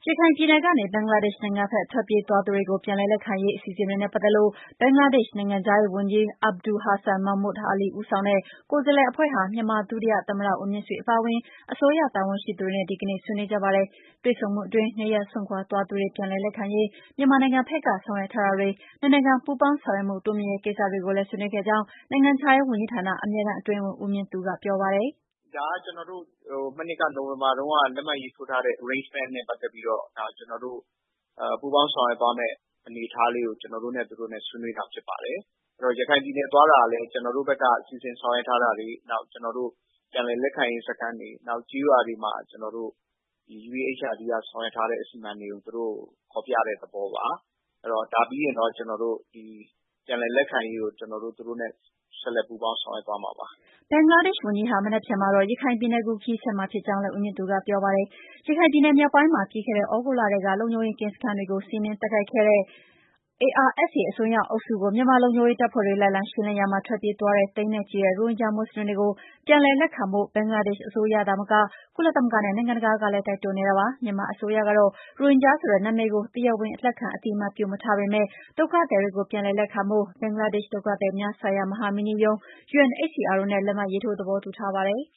ရခိုင်ပြည်နယ်ကနေ ဘင်္ဂလားဒေ့ရှ်နိုင်ငံဘက် ထွက်ပြေးသွားသူတွေကို ပြန်လည်လက်ခံရေး အစီအစဉ်တွေနဲ့ ပတ်သက်လို့ ဘင်္ဂလားဒေ့ရှ် နိုင်ငံခြားရေးဝန်ကြီး Abul Hassan Mahmood Ali ဦးဆောင်တဲ့ ကိုယ်စားလှယ်အဖွဲ့ဟာ မြန်မာ ဒုတိယသမ္မတ ဦးမြင့်ဆွေ အပါအဝင် အစိုးရတာဝန်ရှိသူတွေနဲ့ ဒီကနေ့ ဆွေးနွေးကြပါတယ်။ တွေ့ဆုံမှုအတွင်း နေရပ်စွန့်ခွာသွားသူတွေ ပြန်လည်လက်ခံရေး မြန်မာနိုင်ငံဘက်က ဆောင်ရွက်ထားတာတွေ၊ နှစ်နိုင်ငံ ပူးပေါင်းဆောင်ရွက်မှု တိုးမြှင့်ရေးကိစ္စတွေကိုလည်း ဆွေးနွေးခဲ့ကြောင်း နိုင်ငံခြားရေးဝန်ကြီးဌာန အမြဲတမ်းအတွင်းဝန် ဦးမြင့်သူက ပြောပါတယ်။ "ဒါကကျနော်တို့ မနှစ်က နိုဝင်ဘာတုန်းက လက်မှတ်ရေးထိုးထားတဲ့ Arrangement နဲ့ ပတ်သက်ပြီးတော့ ကျနော်တို့ ပူးပေါင်းဆောင်ရွက်သွားမယ့် အနေအထားလေးကို ကျနော်တို့နဲ့ သူတို့နဲ့ ဆွေးနွေးတာဖြစ်ပါတယ်။ အဲ့တော့ ရခိုင်ပြည်နယ်သွားတာကလည်း ကျနော်တို့ဘက်က စီစဉ်ဆောင်ရွက်ထားတာတွေ နောက်ကျနော်တို့ ပြန်လည်လက်ခံရေးစခန်းတွေ နောက်ကျေးရွာတွေမှာ ကျနော်တို့ UEHRD က ဆောင်ရွက်ထားတဲ့ အစီအမံတွေကို သူတို့ကို ခေါ်ပြတဲ့သဘောပါ။ အဲ့တော့ ဒါပြီးရင်တော့ ကျနော်တို့ ပြန်လည်လက်ခံရေးကို ကျနော်တို့ သူတို့နဲ့ ဆက်လက်ပူးပေါင်းဆောင်ရွက်သွားမှာပါ။ " ဘင်္ဂလားဒေ့ရှ်ဝန်ကြီးဟာ မနက်ဖြန်မှာတော့ ရခိုင်ပြည်နယ်ကို ခရီးဆက်မှာဖြစ်ကြောင်းလည်း ဦးမြင့်သူက ပြောပါတယ်။ ရခိုင်ပြည်နယ်မြောက်ပိုင်းမှာ ပြီးခဲ့တဲ့ သြဂုတ်လထဲက လုံခြုံရေးကင်းစခန်းတွေကို စီးနင်းတိုက်ခိုက်ခဲ့တဲ့ ARSA အစွန်းရောက်အုပ်စုကို မြန်မာလုံခြုံရေးတပ်ဖွဲ့တွေ လိုက်လံရှင်းလင်းရာမှာ ထွက်ပြေးသွားတဲ့ သိန်းနဲ့ချီတဲ့ ရိုဟင်ဂျာမွတ်ဆလင်တွေကို ပြန်လည်လက်ခံဖို့ ဘင်္ဂလားဒေ့ရှ်အစိုးရသာမက ကုလသမဂ္ဂနဲ့ နိုင်ငံတကာကလည်း တိုက်တွန်းနေတာပါ။ မြန်မာအစိုးရကတော့ ရိုဟင်ဂျာဆိုတဲ့ နာမည်ကို တရားဝင်လက်ခံအသိအမှတ်ပြုမထားပေမဲ့ ဒုက္ခသည်တွေကို ပြန်လည်လက်ခံဖို့ ဘင်္ဂလားဒေ့ရှ် ဒုက္ခသည်များဆိုင်ရာ မဟာမင်းကြီးရုံး UNHCR တို့နဲ့ လက်မှတ်ရေးထိုး သဘောတူထားပါတယ်။